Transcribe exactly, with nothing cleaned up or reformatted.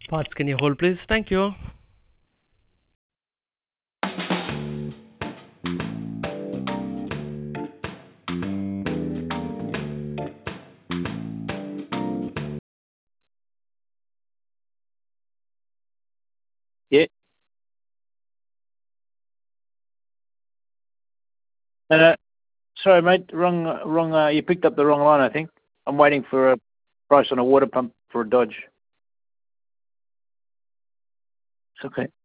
Parts, can you hold, please? Thank you. Yeah. Uh, sorry, mate. Wrong, wrong. Uh, you picked up the wrong line, I think. I'm waiting for a price on a water pump for a Dodge. It's okay.